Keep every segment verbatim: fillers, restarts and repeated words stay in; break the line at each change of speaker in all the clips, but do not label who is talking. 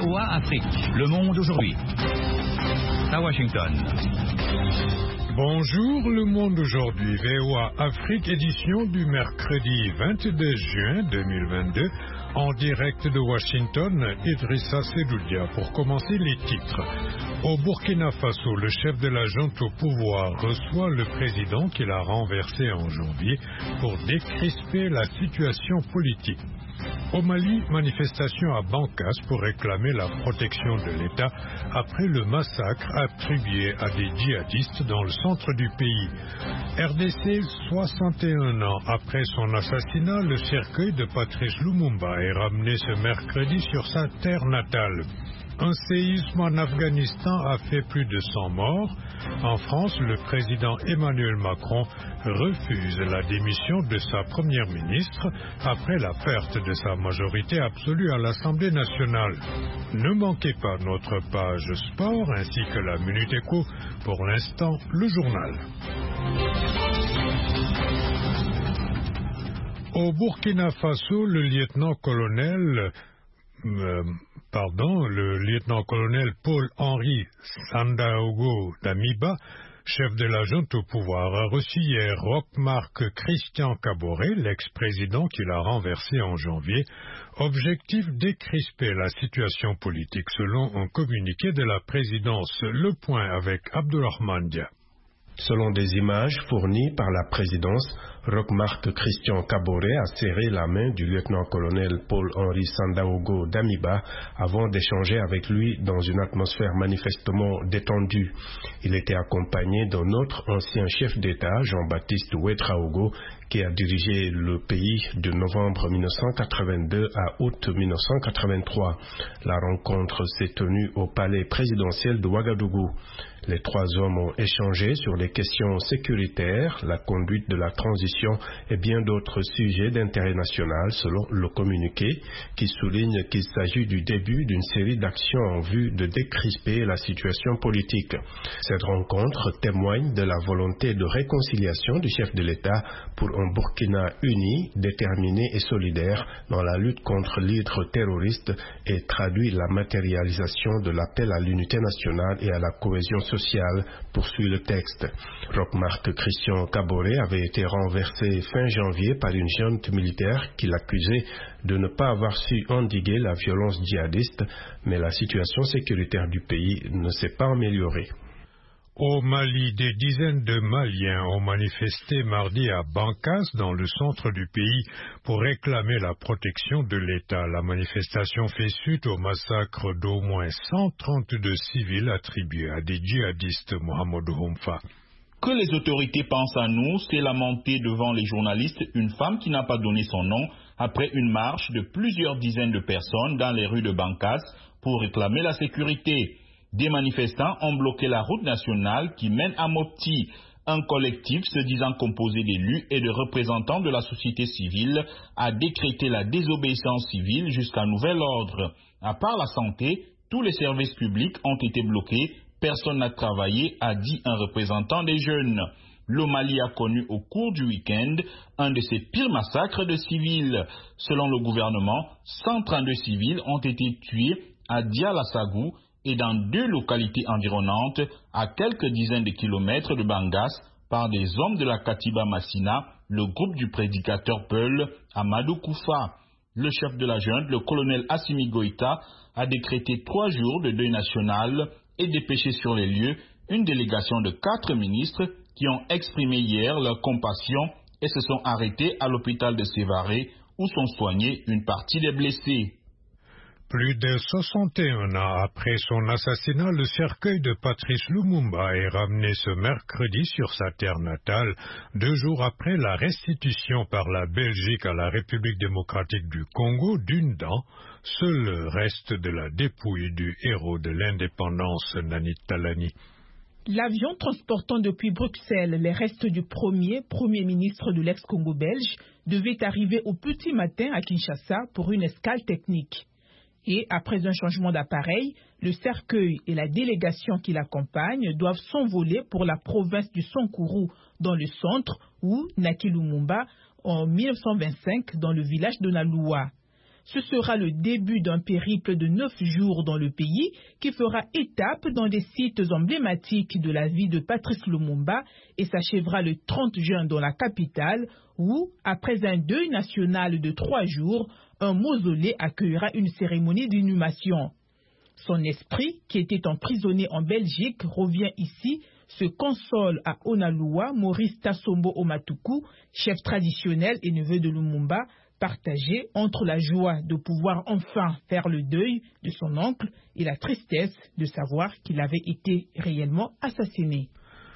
O A Afrique, le monde aujourd'hui. À Washington.
Bonjour, le monde aujourd'hui. V O A Afrique, édition du mercredi vingt-deux juin deux mille vingt-deux. En direct de Washington, Idrissa Sedoudia. Pour commencer, les titres. Au Burkina Faso, le chef de la junte au pouvoir reçoit le président qu'il a renversé en janvier pour décrisper la situation politique. Au Mali, manifestation à Bankas pour réclamer la protection de l'État après le massacre attribué à des djihadistes dans le centre du pays. R D C, soixante et un ans après son assassinat, le cercueil de Patrice Lumumba est ramené ce mercredi sur sa terre natale. Un séisme en Afghanistan a fait plus de cent morts. En France, le président Emmanuel Macron refuse la démission de sa première ministre après la perte de sa majorité absolue à l'Assemblée nationale. Ne manquez pas notre page sport ainsi que la Minute Éco. Pour l'instant, le journal. Au Burkina Faso, le lieutenant-colonel Euh, pardon, le lieutenant-colonel Paul-Henri Sandaogo Damiba, chef de la junte au pouvoir, a reçu hier Roch-Marc Christian Kaboré, l'ex-président qu'il a renversé en janvier. Objectif: décrisper la situation politique selon un communiqué de la présidence. Le point avec Abdourahmane Dia.
Selon des images fournies par la présidence, Roch-Marc Christian Kaboré a serré la main du lieutenant-colonel Paul-Henri Sandaogo Damiba avant d'échanger avec lui dans une atmosphère manifestement détendue. Il était accompagné d'un autre ancien chef d'État, Jean-Baptiste Ouédraogo, qui a dirigé le pays de novembre mille neuf cent quatre-vingt-deux à août mille neuf cent quatre-vingt-trois. La rencontre s'est tenue au palais présidentiel de Ouagadougou. Les trois hommes ont échangé sur les questions sécuritaires, la conduite de la transition et bien d'autres sujets d'intérêt national, selon le communiqué, qui souligne qu'il s'agit du début d'une série d'actions en vue de décrisper la situation politique. Cette rencontre témoigne de la volonté de réconciliation du chef de l'État pour un Burkina uni, déterminé et solidaire dans la lutte contre l'hydre terroriste et traduit la matérialisation de l'appel à l'unité nationale et à la cohésion sociale, poursuit le texte. Roch-Marc Christian Kaboré avait été renversé fin janvier par une junte militaire qui l'accusait de ne pas avoir su endiguer la violence djihadiste, mais la situation sécuritaire du pays ne s'est pas améliorée.
Au Mali, des dizaines de Maliens ont manifesté mardi à Bankas, dans le centre du pays, pour réclamer la protection de l'État. La manifestation fait suite au massacre d'au moins cent trente-deux civils attribués à des djihadistes. Mohamedou Houmfa.
Que les autorités pensent à nous, s'est lamentée devant les journalistes une femme qui n'a pas donné son nom après une marche de plusieurs dizaines de personnes dans les rues de Bankas pour réclamer la sécurité. Des manifestants ont bloqué la route nationale qui mène à Mopti. Un collectif se disant composé d'élus et de représentants de la société civile a décrété la désobéissance civile jusqu'à nouvel ordre. À part la santé, tous les services publics ont été bloqués. Personne n'a travaillé, a dit un représentant des jeunes. Le Mali a connu au cours du week-end un de ses pires massacres de civils. Selon le gouvernement, cent trente-deux civils ont été tués à Dialassagou et dans deux localités environnantes, à quelques dizaines de kilomètres de Bangas, par des hommes de la Katiba Massina, le groupe du prédicateur Peul, Amadou Koufa. Le chef de la junte, le colonel Assimi Goïta, a décrété trois jours de deuil national et dépêché sur les lieux une délégation de quatre ministres qui ont exprimé hier leur compassion et se sont arrêtés à l'hôpital de Sévaré où sont soignés une partie des blessés.
Plus de soixante et un ans après son assassinat, le cercueil de Patrice Lumumba est ramené ce mercredi sur sa terre natale, deux jours après la restitution par la Belgique à la République démocratique du Congo d'une dent, seul reste de la dépouille du héros de l'indépendance, Nanit Talani.
L'avion transportant depuis Bruxelles les restes du premier Premier ministre de l'ex-Congo belge devait arriver au petit matin à Kinshasa pour une escale technique. Et après un changement d'appareil, le cercueil et la délégation qui l'accompagne doivent s'envoler pour la province du Sankourou, dans le centre, ou Naki Lumumba, en mille neuf cent vingt-cinq, dans le village de Naloua. ce sera le début d'un périple de neuf jours dans le pays qui fera étape dans des sites emblématiques de la vie de Patrice Lumumba et s'achèvera le trente juin dans la capitale où, après un deuil national de trois jours, un mausolée accueillera une cérémonie d'inhumation. Son esprit, qui était emprisonné en Belgique, revient ici, se console à Onaloua, Maurice Tassombo Omatuku, chef traditionnel et neveu de Lumumba, partagé entre la joie de pouvoir enfin faire le deuil de son oncle et la tristesse de savoir qu'il avait été réellement assassiné.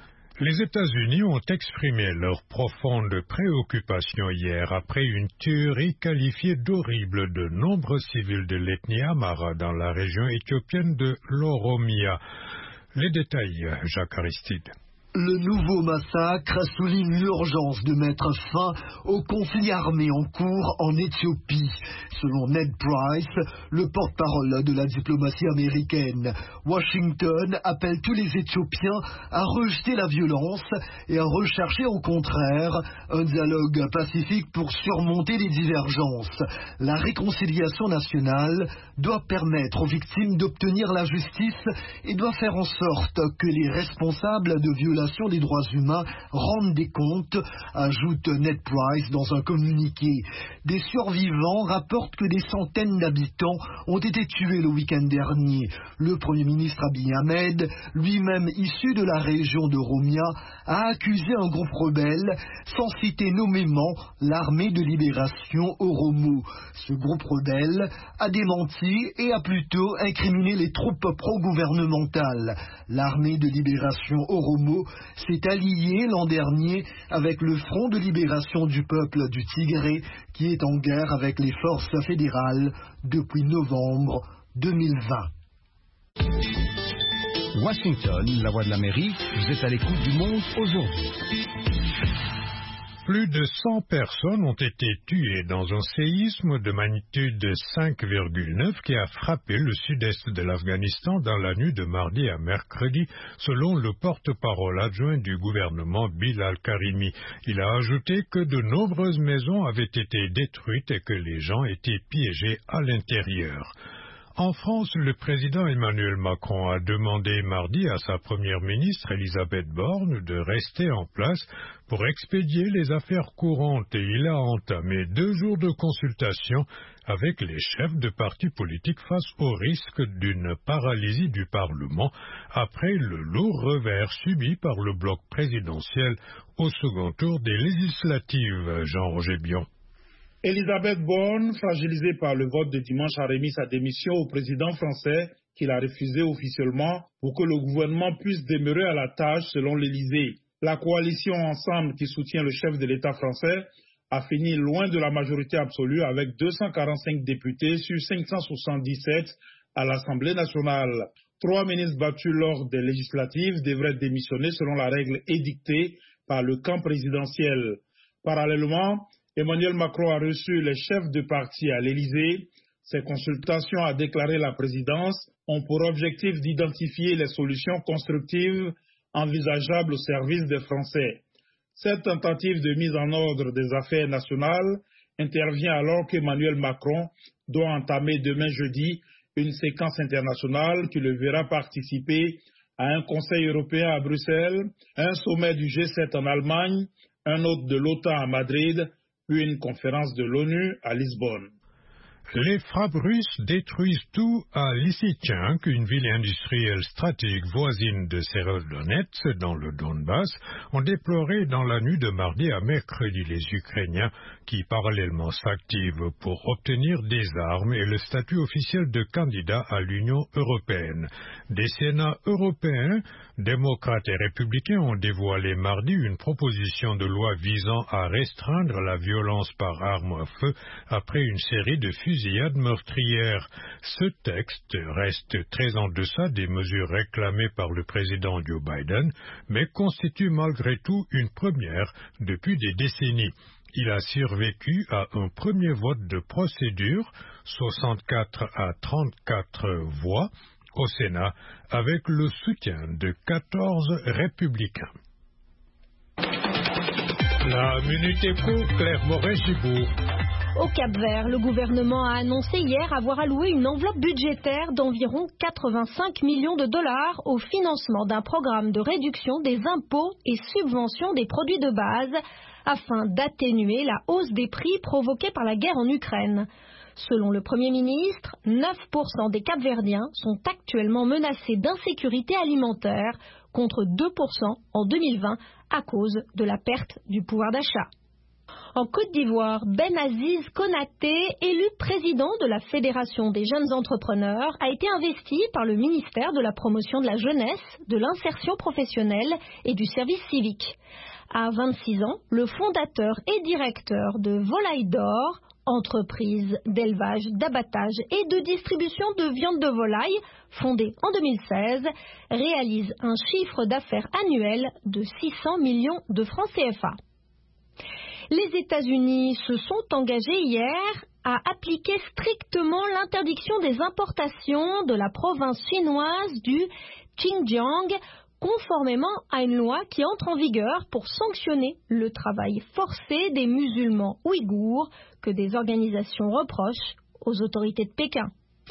Les États-Unis ont exprimé leur profonde préoccupation hier après une tuerie qualifiée d'horrible de nombreux civils de l'ethnie Amhara dans la région éthiopienne de l'Oromia. Les détails, Jacques Aristide.
Le nouveau massacre souligne l'urgence de mettre fin au conflit armé en cours en Éthiopie. Selon Ned Price, le porte-parole de la diplomatie américaine, Washington appelle tous les Éthiopiens à rejeter la violence et à rechercher au contraire un dialogue pacifique pour surmonter les divergences. La réconciliation nationale doit permettre aux victimes d'obtenir la justice et doit faire en sorte que les responsables de violations des droits humains rendent des comptes, ajoute Ned Price dans un communiqué. Des survivants rapportent que des centaines d'habitants ont été tués le week-end dernier. Le Premier ministre Abiy Ahmed, lui-même issu de la région de Oromia, a accusé un groupe rebelle, sans citer nommément l'armée de libération Oromo. Ce groupe rebelle a démenti et a plutôt incriminé les troupes pro-gouvernementales. L'armée de libération Oromo s'est alliée l'an dernier avec le Front de libération du peuple du Tigré, qui est en guerre avec les forces fédérales depuis novembre deux mille vingt.
Washington, la voix de l'Amérique, vous êtes à l'écoute du monde aujourd'hui.
Plus de cent personnes ont été tuées dans un séisme de magnitude cinq virgule neuf qui a frappé le sud-est de l'Afghanistan dans la nuit de mardi à mercredi, selon le porte-parole adjoint du gouvernement Bilal Karimi. Il a ajouté que de nombreuses maisons avaient été détruites et que les gens étaient piégés à l'intérieur. En France, le président Emmanuel Macron a demandé mardi à sa première ministre Elisabeth Borne de rester en place pour expédier les affaires courantes et il a entamé deux jours de consultation avec les chefs de partis politiques face au risque d'une paralysie du Parlement après le lourd revers subi par le bloc présidentiel au second tour des législatives. Jean-Roger Bion.
Elisabeth Borne, fragilisée par le vote de dimanche, a remis sa démission au président français qu'il a refusé officiellement pour que le gouvernement puisse demeurer à la tâche selon l'Élysée. La coalition Ensemble qui soutient le chef de l'État français a fini loin de la majorité absolue avec deux cent quarante-cinq députés sur cinq cent soixante-dix-sept à l'Assemblée nationale. Trois ministres battus lors des législatives devraient démissionner selon la règle édictée par le camp présidentiel. Parallèlement, Emmanuel Macron a reçu les chefs de parti à l'Élysée. Ces consultations, a déclaré la présidence, ont pour objectif d'identifier les solutions constructives envisageables au service des Français. Cette tentative de mise en ordre des affaires nationales intervient alors qu'Emmanuel Macron doit entamer demain jeudi une séquence internationale qui le verra participer à un Conseil européen à Bruxelles, un sommet du G sept en Allemagne, un autre de l'OTAN à Madrid, puis une conférence de l'ONU à Lisbonne.
Les frappes russes détruisent tout à Lysychansk, une ville industrielle stratégique voisine de Severodonetsk dans le Donbass, ont déploré dans la nuit de mardi à mercredi les Ukrainiens qui parallèlement s'activent pour obtenir des armes et le statut officiel de candidat à l'Union européenne. Des Sénats européens, démocrates et républicains ont dévoilé mardi une proposition de loi visant à restreindre la violence par arme à feu après une série de fusillades meurtrières. Ce texte reste très en deçà des mesures réclamées par le président Joe Biden, mais constitue malgré tout une première depuis des décennies. Il a survécu à un premier vote de procédure, soixante-quatre à trente-quatre voix, au Sénat, avec le soutien de quatorze républicains. La Minute Éco, Claire Moret-Gibourg.
Au Cap-Vert, le gouvernement a annoncé hier avoir alloué une enveloppe budgétaire d'environ quatre-vingt-cinq millions de dollars au financement d'un programme de réduction des impôts et subventions des produits de base afin d'atténuer la hausse des prix provoquée par la guerre en Ukraine. Selon le Premier ministre, neuf pour cent des Cap-Verdiens sont actuellement menacés d'insécurité alimentaire contre deux pour cent en deux mille vingt à cause de la perte du pouvoir d'achat. En Côte d'Ivoire, Benaziz Konaté, élu président de la Fédération des jeunes entrepreneurs, a été investi par le ministère de la Promotion de la Jeunesse, de l'Insertion professionnelle et du Service civique. À vingt-six ans, le fondateur et directeur de Volaille d'Or, entreprise d'élevage, d'abattage et de distribution de viande de volaille, fondée en deux mille seize, réalise un chiffre d'affaires annuel de six cents millions de francs C F A. Les États-Unis se sont engagés hier à appliquer strictement l'interdiction des importations de la province chinoise du Xinjiang, conformément à une loi qui entre en vigueur pour sanctionner le travail forcé des musulmans ouïghours que des organisations reprochent aux autorités de Pékin.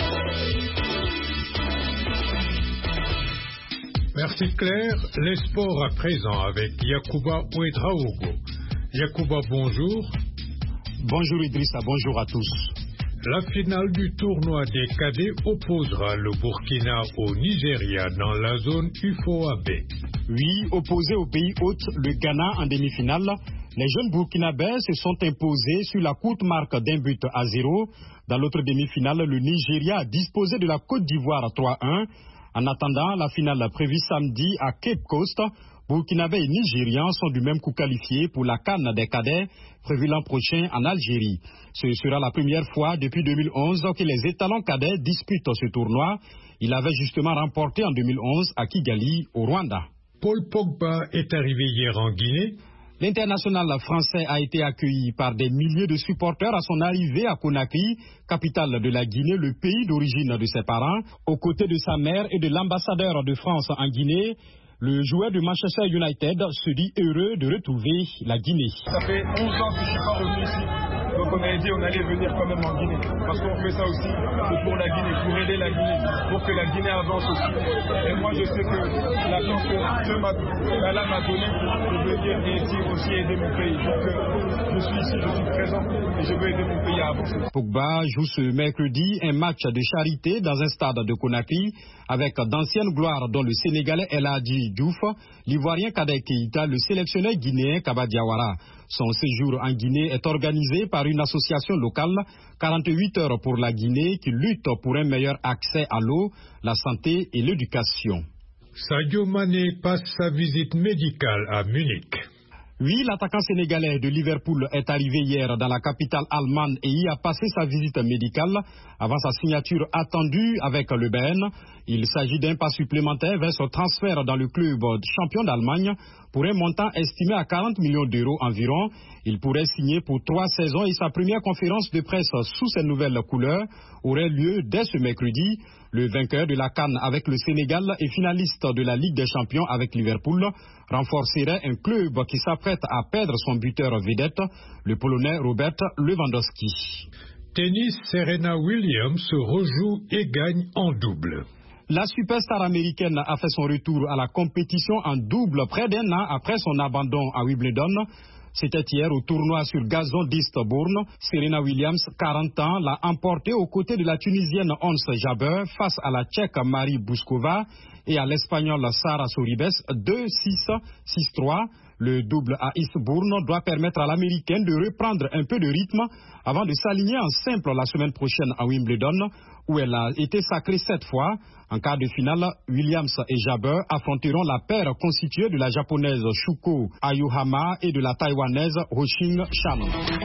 Merci Claire. Les sports à présent avec Yacouba Ouedraogo. Yacouba, bonjour.
Bonjour Idrissa, bonjour à tous.
La finale du tournoi des cadets opposera le Burkina au Nigeria dans la zone U F O A B.
Oui, opposé au pays hôte, le Ghana en demi-finale, les jeunes burkinabés se sont imposés sur la courte marque d'un but à zéro. Dans l'autre demi-finale, le Nigeria a disposé de la Côte d'Ivoire trois un. En attendant la finale prévue samedi à Cape Coast, Burkinabés et Nigérians sont du même coup qualifiés pour la CAN des cadets prévue l'an prochain en Algérie. Ce sera la première fois depuis deux mille onze que les étalons cadets disputent ce tournoi. Il avait justement remporté en deux mille onze à Kigali, au Rwanda.
Paul Pogba est arrivé hier en Guinée.
L'international français a été accueilli par des milliers de supporters à son arrivée à Conakry, capitale de la Guinée, le pays d'origine de ses parents. Aux côtés de sa mère et de l'ambassadeur de France en Guinée, le joueur de Manchester United se dit heureux de retrouver la Guinée.
Ça fait onze ans que je ne suis pas revenu ici. Donc on a dit on allait venir quand même en Guinée. Parce qu'on fait ça aussi pour la Guinée, pour aider la Guinée, pour que la Guinée avance aussi. Et moi je sais que la chance que Dieu m'a donnée de venir ici aussi aider mon pays. Donc je suis ici, je suis présent et je veux aider mon pays à avancer.
Pogba joue ce mercredi un match de charité dans un stade de Conakry avec d'anciennes gloires dont le Sénégalais El Hadji Diouf, l'Ivoirien Kadek Keïta, le sélectionneur guinéen Kaba Diawara. Son séjour en Guinée est organisé par une association locale, quarante-huit heures pour la Guinée, qui lutte pour un meilleur accès à l'eau, la santé et l'éducation.
Sadio Mané passe sa visite médicale à Munich.
Oui, l'attaquant sénégalais de Liverpool est arrivé hier dans la capitale allemande et y a passé sa visite médicale avant sa signature attendue avec le B N. Il s'agit d'un pas supplémentaire vers son transfert dans le club champion d'Allemagne pour un montant estimé à quarante millions d'euros environ. Il pourrait signer pour trois saisons et sa première conférence de presse sous ses nouvelles couleurs aurait lieu dès ce mercredi. Le vainqueur de la CAN avec le Sénégal et finaliste de la Ligue des Champions avec Liverpool renforcerait un club qui s'apprête à perdre son buteur vedette, le Polonais Robert Lewandowski.
Tennis, Serena Williams se rejoue et gagne en double.
La superstar américaine a fait son retour à la compétition en double près d'un an après son abandon à Wimbledon. C'était hier au tournoi sur gazon d'Eastbourne. Serena Williams, quarante ans, l'a emporté aux côtés de la Tunisienne Ons Jabeur face à la Tchèque Marie Bouskova et à l'Espagnole Sara Sorribes deux six, six trois. Le double à Eastbourne doit permettre à l'Américaine de reprendre un peu de rythme avant de s'aligner en simple la semaine prochaine à Wimbledon, où elle a été sacrée sept fois. En quart de finale, Williams et Jabeur affronteront la paire constituée de la japonaise Shuko Ayohama et de la taïwanaise Ho-Ching Chan.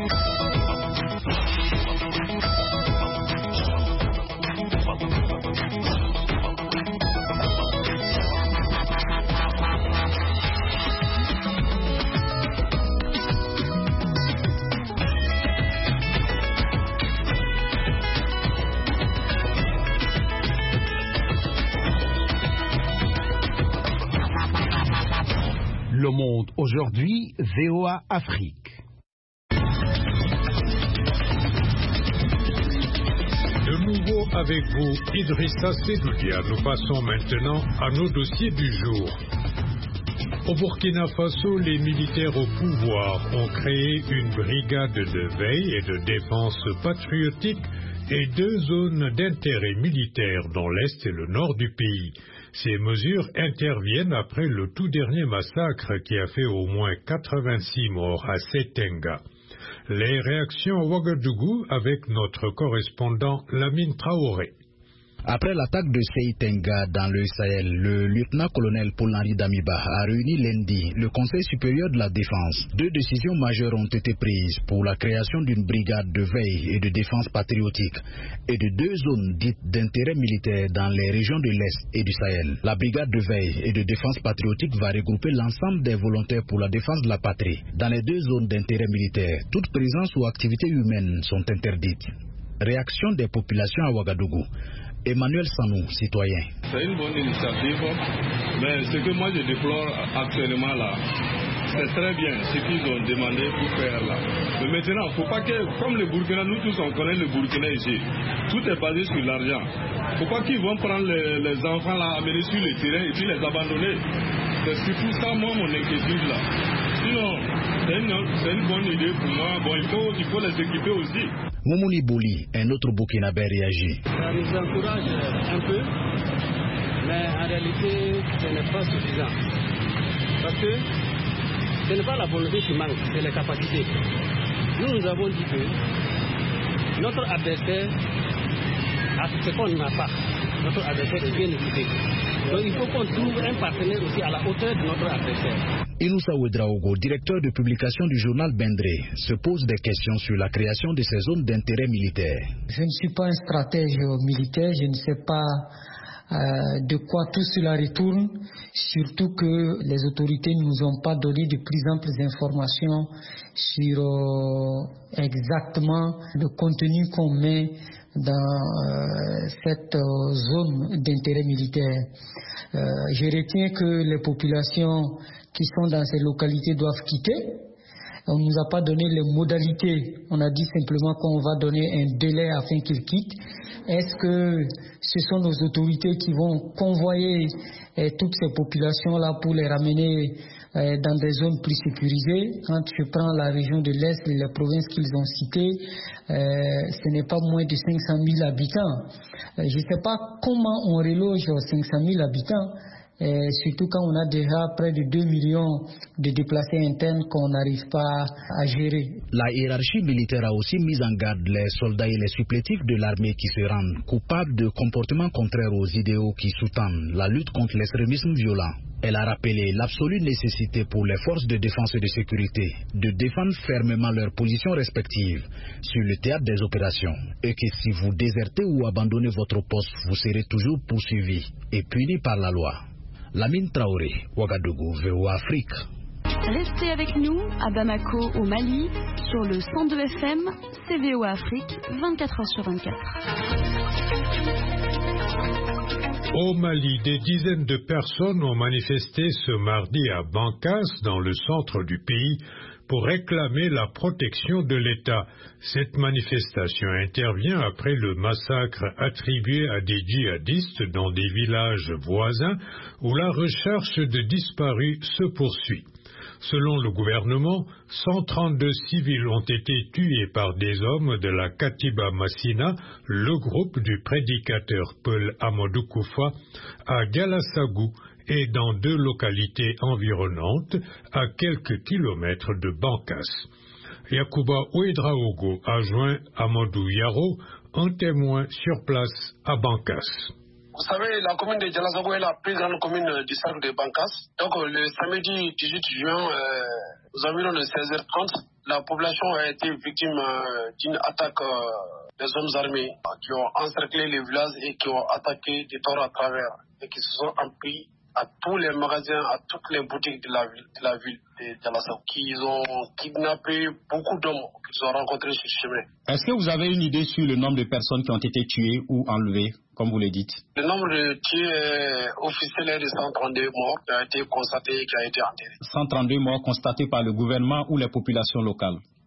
Le Monde aujourd'hui, V O A Afrique.
De nouveau avec vous, Idrissa Sedoudia. Nous passons maintenant à nos dossiers du jour. Au Burkina Faso, les militaires au pouvoir ont créé une brigade de veille et de défense patriotique et deux zones d'intérêt militaire dans l'est et le nord du pays. Ces mesures interviennent après le tout dernier massacre qui a fait au moins quatre-vingt-six morts à Setenga. Les réactions à Ouagadougou avec notre correspondant Lamine Traoré.
Après l'attaque de Seitenga dans le Sahel, le lieutenant-colonel Paul-Henri Damiba a réuni lundi le Conseil supérieur de la défense. Deux décisions majeures ont été prises pour la création d'une brigade de veille et de défense patriotique et de deux zones dites d'intérêt militaire dans les régions de l'Est et du Sahel. La brigade de veille et de défense patriotique va regrouper l'ensemble des volontaires pour la défense de la patrie. Dans les deux zones d'intérêt militaire, toute présence ou activité humaine sont interdites. Réaction des populations à Ouagadougou. Emmanuel Sanou, citoyen.
C'est une bonne initiative, mais ce que moi je déplore actuellement là, c'est très bien ce qu'ils ont demandé pour faire là. Mais maintenant, il ne faut pas que, comme le Burkina, nous tous on connaît le Burkina ici, tout est basé sur l'argent. Il ne faut pas qu'ils vont prendre les, les enfants là, amener sur le terrain et puis les abandonner. C'est surtout ça, moi, mon inquiétude là. Sinon, c'est une, c'est une bonne idée pour moi. Bon, il faut, il faut les équiper aussi.
Moumouni Bouli, un autre Burkinabé, réagit.
Ça nous encourage un peu, mais en réalité, ce n'est pas suffisant. Parce que ce n'est pas la volonté qui manque, c'est les capacités. Nous, nous avons dit que notre adversaire a ce qu'on n'a pas. Notre adversaire est bien équipé. Donc il faut qu'on trouve un partenaire aussi à la hauteur de notre adversaire.
Inoussa Ouedraogo, directeur de publication du journal Bendré, se pose des questions sur la création de ces zones d'intérêt militaire.
Je ne suis pas un stratège militaire, je ne sais pas euh, de quoi tout cela retourne, surtout que les autorités ne nous ont pas donné de plus amples informations sur euh, exactement le contenu qu'on met dans euh, cette euh, zone d'intérêt militaire. Euh, je retiens que les populations qui sont dans ces localités doivent quitter. On ne nous a pas donné les modalités. On a dit simplement qu'on va donner un délai afin qu'ils quittent. Est-ce que ce sont nos autorités qui vont convoyer eh, toutes ces populations-là pour les ramener eh, dans des zones plus sécurisées? Quand je prends la région de l'Est, les provinces qu'ils ont citées, eh, ce n'est pas moins de cinq cent mille habitants. Eh, je ne sais pas comment on reloge cinq cent mille habitants. Et surtout quand on a déjà près de deux millions de déplacés internes qu'on n'arrive pas à gérer.
La hiérarchie militaire a aussi mis en garde les soldats et les supplétifs de l'armée qui se rendent coupables de comportements contraires aux idéaux qui sous-tendent la lutte contre l'extrémisme violent. Elle a rappelé l'absolue nécessité pour les forces de défense et de sécurité de défendre fermement leurs positions respectives sur le théâtre des opérations et que si vous désertez ou abandonnez votre poste, vous serez toujours poursuivi et puni par la loi. Lamine Traoré, Ouagadougou, V O A Afrique.
Restez avec nous à Bamako, au Mali, sur le cent deux F M, C V O A Afrique, vingt-quatre heures sur vingt-quatre.
Au Mali, des dizaines de personnes ont manifesté ce mardi à Bankas, dans le centre du pays, pour réclamer la protection de l'État. Cette manifestation intervient après le massacre attribué à des djihadistes dans des villages voisins où la recherche de disparus se poursuit. Selon le gouvernement, cent trente-deux civils ont été tués par des hommes de la Katiba Massina, le groupe du prédicateur Paul Amadou Koufa, à Galasagou, et dans deux localités environnantes, à quelques kilomètres de Bankas. Yacouba Ouedraogo a joint Amadou Yaro, un témoin sur place à Bankas.
Vous savez, la commune de Galasagou est la plus grande commune du cercle de Bankas. Donc le samedi dix-huit juin, euh, aux environs de seize heures trente, la population a été victime euh, d'une attaque euh, des hommes armés qui ont encerclé les villages et qui ont attaqué des torts à travers et qui se sont empris à tous les magasins, à toutes les boutiques de la ville de, la ville de Galasagou. Ils ont kidnappé beaucoup d'hommes qu'ils ont rencontrés sur le chemin.
Est-ce que vous avez une idée sur le nombre de personnes qui ont été tuées ou enlevées, comme vous le dites?
Le nombre de tués officiels est de cent trente-deux morts qui a été constaté et qui a été enterré.
cent trente-deux morts constatés par le gouvernement ou les populations locales?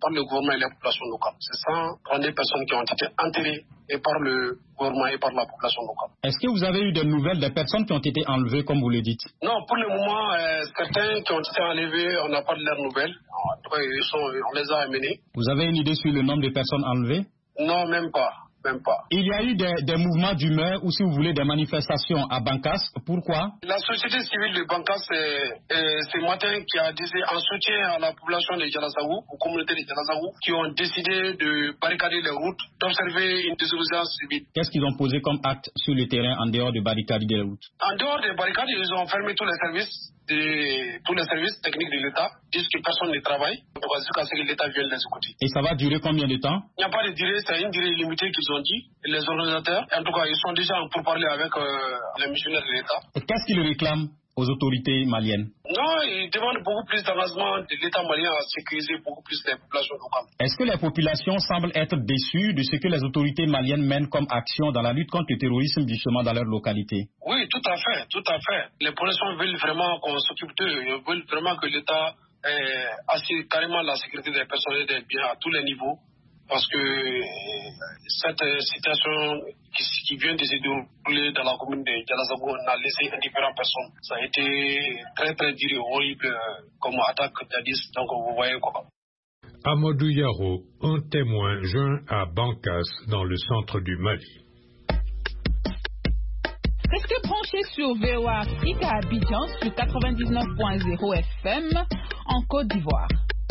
par le gouvernement et la population locale. C'est cent trente-deux personnes qui ont été enterrées et par le gouvernement et par la population locale.
Est-ce que vous avez eu des nouvelles des personnes qui ont été enlevées, comme vous le dites?
Non, pour le moment, euh, certains qui ont été enlevés, on n'a pas de leurs nouvelles. En tout cas, ils sont, on les a amenés.
Vous avez une idée sur le nombre de personnes enlevées?
Non, même pas. Même pas.
Il y a eu des, des mouvements d'humeur ou, si vous voulez, des manifestations à Bankas. Pourquoi?
La société civile de Bankas, c'est ce matin qui a décidé, en soutien à la population de Dialazawu, aux communautés de Dialazawu, qui ont décidé de barricader les routes, d'observer une désobéissance civile.
Qu'est-ce qu'ils ont posé comme acte sur le terrain en dehors de barricader les routes?
En dehors des barricades, ils ont fermé tous les services. De, tous les services techniques de l'État disent que personne ne travaille jusqu'à ce que l'État vienne les écouter.
Et ça va durer combien de temps?
Il n'y a pas de durée, c'est une durée limitée qu'ils ont dit. Et les organisateurs, en tout cas, ils sont déjà en pourparlers avec euh, les missionnaires de l'État.
Qu'est-ce qu'ils réclament aux autorités maliennes?
Non, ils demandent beaucoup plus d'engagement de l'État malien à sécuriser beaucoup plus les populations locales.
Est-ce que les populations semblent être déçues de ce que les autorités maliennes mènent comme action dans la lutte contre le terrorisme justement dans leur localité?
Oui, tout à fait, tout à fait. Les populations veulent vraiment qu'on s'occupe d'eux. Ils veulent vraiment que l'État eh, assure carrément la sécurité des personnes et des biens à tous les niveaux. Parce que cette situation qui, qui vient de se dérouler dans la commune de Dialazawu n'a laissé indifférentes personnes. Ça a été très très dur et horrible comme attaque djihadiste. Donc vous voyez quoi.
Amadou Yaro, un témoin joint à Bankas dans le centre du Mali.
Restez branchés sur V O A Afrique à Abidjan sur quatre-vingt-dix-neuf point zéro F M en Côte d'Ivoire.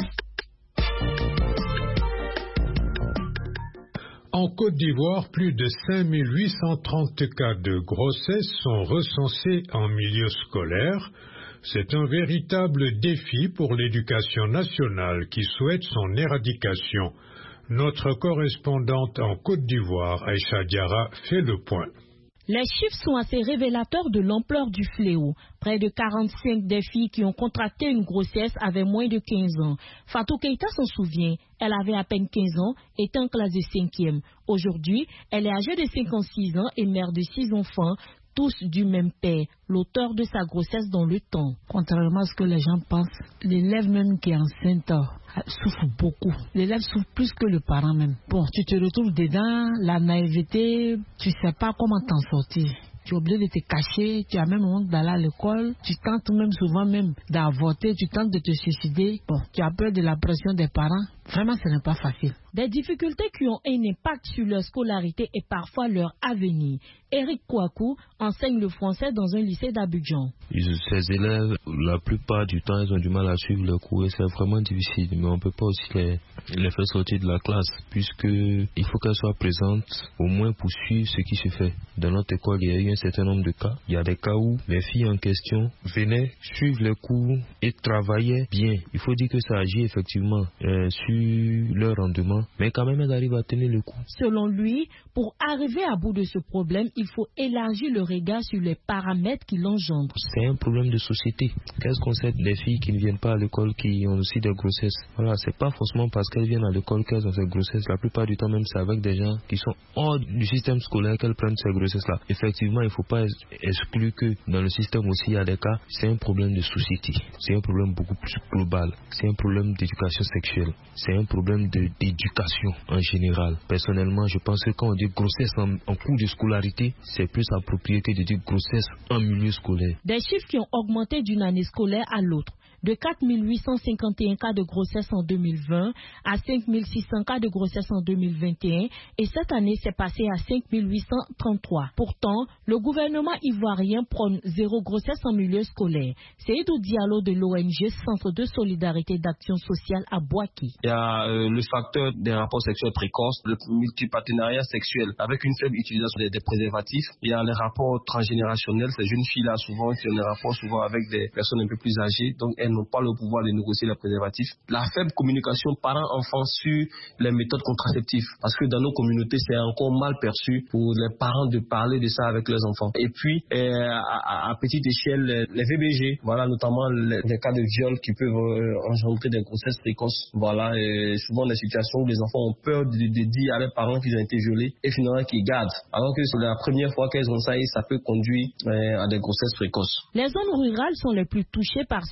En Côte d'Ivoire, plus de cinq mille huit cent trente cas de grossesse sont recensés en milieu scolaire. C'est un véritable défi pour l'éducation nationale qui souhaite son éradication. Notre correspondante en Côte d'Ivoire, Aïcha Diarra, fait le point.
Les chiffres sont assez révélateurs de l'ampleur du fléau. Près de quarante-cinq des filles qui ont contracté une grossesse avaient moins de quinze ans. Fatou Keïta s'en souvient. Elle avait à peine quinze ans, était en classe de cinquième. Aujourd'hui, elle est âgée de cinquante-six ans et mère de six enfants, tous du même père, l'auteur de sa grossesse dans le temps.
Contrairement à ce que les gens pensent, l'élève même qui est enceinte souffre beaucoup. L'élève souffre plus que le parent même. Bon, tu te retrouves dedans, la naïveté, tu ne sais pas comment t'en sortir. Tu es obligé de te cacher, tu as même honte d'aller à l'école, tu tentes même souvent même d'avorter, tu tentes de te suicider. Bon, tu as peur de la pression des parents. Vraiment, ce n'est pas facile.
Des difficultés qui ont un impact sur leur scolarité et parfois leur avenir. Eric Kouakou enseigne le français dans un lycée d'Abidjan.
Ces élèves, la plupart du temps, ils ont du mal à suivre leurs cours et c'est vraiment difficile. Mais on ne peut pas aussi les, les faire sortir de la classe puisque il faut qu'elles soient présentes au moins pour suivre ce qui se fait. Dans notre école, il y a eu un certain nombre de cas. Il y a des cas où les filles en question venaient suivre les cours et travaillaient bien. Il faut dire que ça agit effectivement euh, sur leur rendement, mais quand même elles arrivent à tenir le coup.
Selon lui, pour arriver à bout de ce problème, il faut élargir le regard sur les paramètres qui l'engendrent.
C'est un problème de société. Qu'est-ce qu'on sait des filles qui ne viennent pas à l'école, qui ont aussi des grossesses? Voilà, c'est pas forcément parce qu'elles viennent à l'école qu'elles ont ces grossesses. La plupart du temps même, c'est avec des gens qui sont hors du système scolaire qu'elles prennent ces grossesses-là. Effectivement, il ne faut pas exclure que dans le système aussi, il y a des cas, c'est un problème de société. C'est un problème beaucoup plus global. C'est un problème d'éducation sexuelle. C'est un problème de, d'éducation en général. Personnellement, je pense que quand on dit grossesse en, en cours de scolarité, c'est plus approprié que de dire grossesse en milieu scolaire.
Des chiffres qui ont augmenté d'une année scolaire à l'autre. De quatre mille huit cent cinquante et un cas de grossesse en deux mille vingt à cinq mille six cents cas de grossesse en deux mille vingt et un et cette année c'est passé à cinq mille huit cent trente-trois. Pourtant, le gouvernement ivoirien prône zéro grossesse en milieu scolaire. Seydou Diallo de l'O N G Centre de solidarité d'action sociale à Bouaki.
Il y a euh, le facteur des rapports sexuels précoces, le multipartenariat sexuel avec une faible utilisation des, des préservatifs. Il y a les rapports transgénérationnels, ces jeunes filles là souvent qui ont des rapports souvent avec des personnes un peu plus âgées, donc elles n'ont pas le pouvoir de négocier les préservatifs. La faible communication parents-enfants sur les méthodes contraceptives, parce que dans nos communautés, c'est encore mal perçu pour les parents de parler de ça avec leurs enfants. Et puis, euh, à, à petite échelle, les V B G, voilà, notamment les, les cas de viol qui peuvent euh, engendrer des grossesses précoces. Voilà, et souvent des situations où les enfants ont peur de, de dire à leurs parents qu'ils ont été violés et finalement qu'ils gardent. Alors que c'est la première fois qu'elles ont ça et ça peut conduire euh, à des grossesses précoces.
Les zones rurales sont les plus touchées par ce phénomène.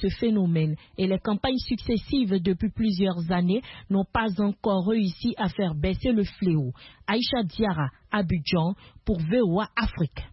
phénomène et les campagnes successives depuis plusieurs années n'ont pas encore réussi à faire baisser le fléau. Aïcha Diara, Abidjan, pour V O A Afrique.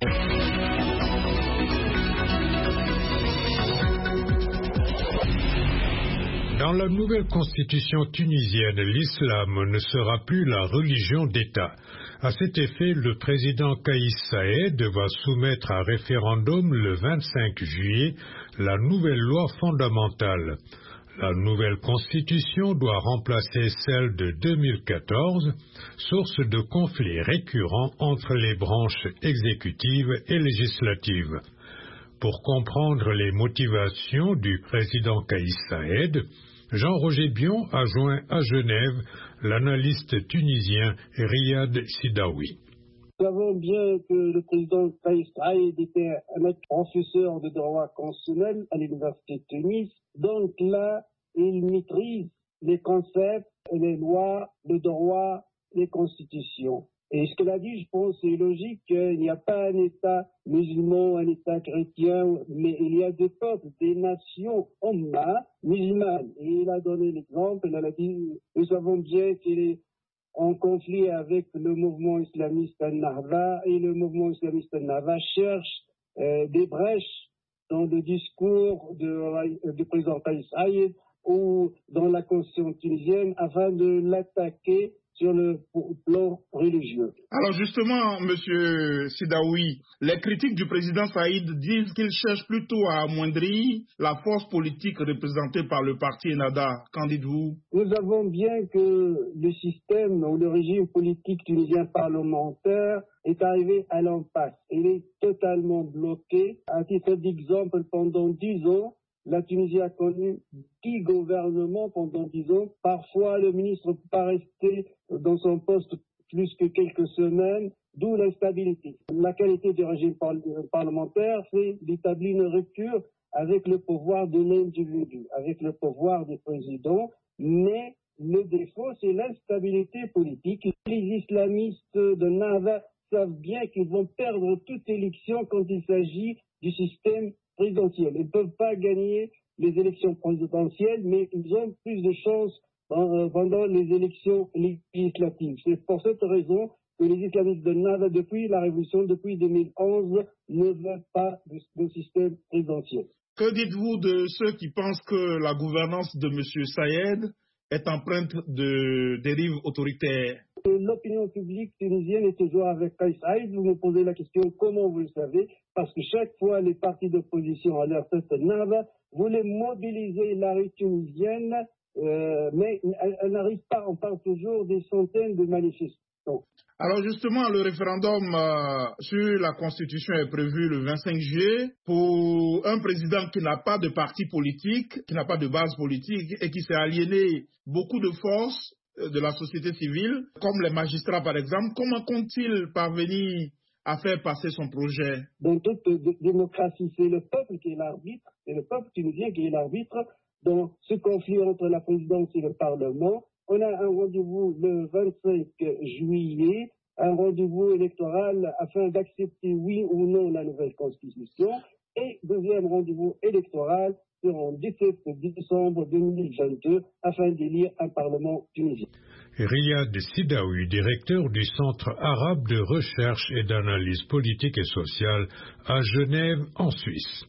Dans la nouvelle constitution tunisienne, l'islam ne sera plus la religion d'État. À cet effet, le président Kais Saïed va soumettre à référendum le vingt-cinq juillet la nouvelle loi fondamentale. La nouvelle constitution doit remplacer celle de deux mille quatorze, source de conflits récurrents entre les branches exécutives et législatives. Pour comprendre les motivations du président Kais Saïed, Jean-Roger Bion a joint à Genève l'analyste tunisien Riyad Sidaoui.
Nous savons bien que le président Kais Saïed était un professeur de droit constitutionnel à l'université de Tunis. Donc là, il maîtrise les concepts, les lois, le droit, les constitutions. Et ce qu'elle a dit, je pense, c'est logique. Il n'y a pas un État musulman, un État chrétien, mais il y a des peuples, des nations umma musulmanes. Et il a donné l'exemple, elle a dit, nous savons bien qu'il est en conflit avec le mouvement islamiste Al-Nahda, et le mouvement islamiste Al-Nahda cherche euh, des brèches dans le discours de, du président Kais Saïed ou dans la constitution tunisienne afin de l'attaquer sur le plan religieux.
Alors justement, Monsieur Sidaoui, les critiques du président Saïed disent qu'il cherche plutôt à amoindrir la force politique représentée par le parti Ennahda. Qu'en dites-vous?
Nous avons bien que le système ou le régime politique tunisien parlementaire est arrivé à l'impasse. Il est totalement bloqué. À titre d'exemple, pendant dix ans, la Tunisie a connu dix gouvernements pendant dix ans. Parfois, le ministre ne peut pas rester dans son poste plus que quelques semaines, d'où l'instabilité. La qualité du régime par parlementaire, c'est d'établir une rupture avec le pouvoir de l'individu, avec le pouvoir du président. Mais le défaut, c'est l'instabilité politique. Les islamistes de Nahda savent bien qu'ils vont perdre toute élection quand il s'agit du système présidentielle. Ils ne peuvent pas gagner les élections présidentielles, mais ils ont plus de chances pendant les élections législatives. C'est pour cette raison que les islamistes de Nahda, depuis la révolution, depuis deux mille onze, ne veulent pas de système présidentiel.
Que dites-vous de ceux qui pensent que la gouvernance de M. Saïed est empreinte de dérives autoritaires?
L'opinion publique tunisienne est toujours avec Kais Saïed. Vous me posez la question, comment vous le savez? Parce que chaque fois, les partis d'opposition à leur tête Nahda voulaient mobiliser la rue tunisienne, euh, mais elle n'arrive pas. On parle toujours des centaines de manifestants.
Alors justement, le référendum euh, sur la Constitution est prévu le vingt-cinq juillet pour un président qui n'a pas de parti politique, qui n'a pas de base politique et qui s'est aliéné beaucoup de forces de la société civile, comme les magistrats par exemple. Comment compte-t-il parvenir à faire passer son projet?
Dans toute démocratie, c'est le peuple qui est l'arbitre, c'est le peuple tunisien qui est l'arbitre dans ce conflit entre la présidence et le Parlement. On a un rendez-vous le vingt-cinq juillet, un rendez-vous électoral afin d'accepter oui ou non la nouvelle constitution, et deuxième rendez-vous électoral sera en dix-sept décembre deux mille vingt-deux afin d'élire un parlement tunisien.
Riyad Sidaoui, directeur du Centre arabe de recherche et d'analyse politique et sociale à Genève, en Suisse.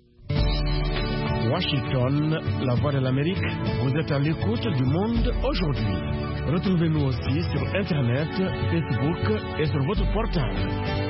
Washington, la voix de l'Amérique, vous êtes à l'écoute du Monde aujourd'hui. Retrouvez-nous aussi sur Internet, Facebook et sur votre portable.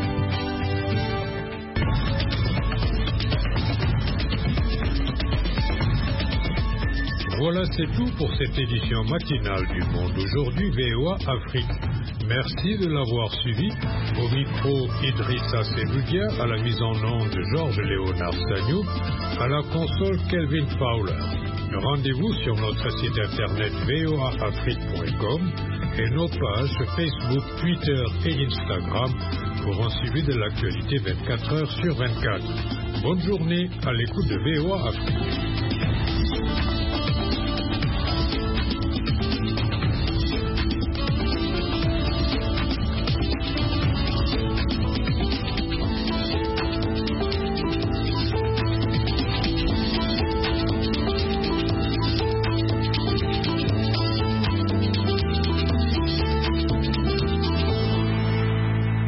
Voilà, c'est tout pour cette édition matinale du Monde aujourd'hui V O A Afrique. Merci de l'avoir suivi. Au micro, Idrissa Seloudia, à la mise en onde Georges Léonard Sagnou, à la console Kelvin Fowler. Rendez-vous sur notre site internet v o a afrique point com et nos pages Facebook, Twitter et Instagram pour un suivi de l'actualité vingt-quatre heures sur vingt-quatre. Bonne journée à l'écoute de V O A Afrique.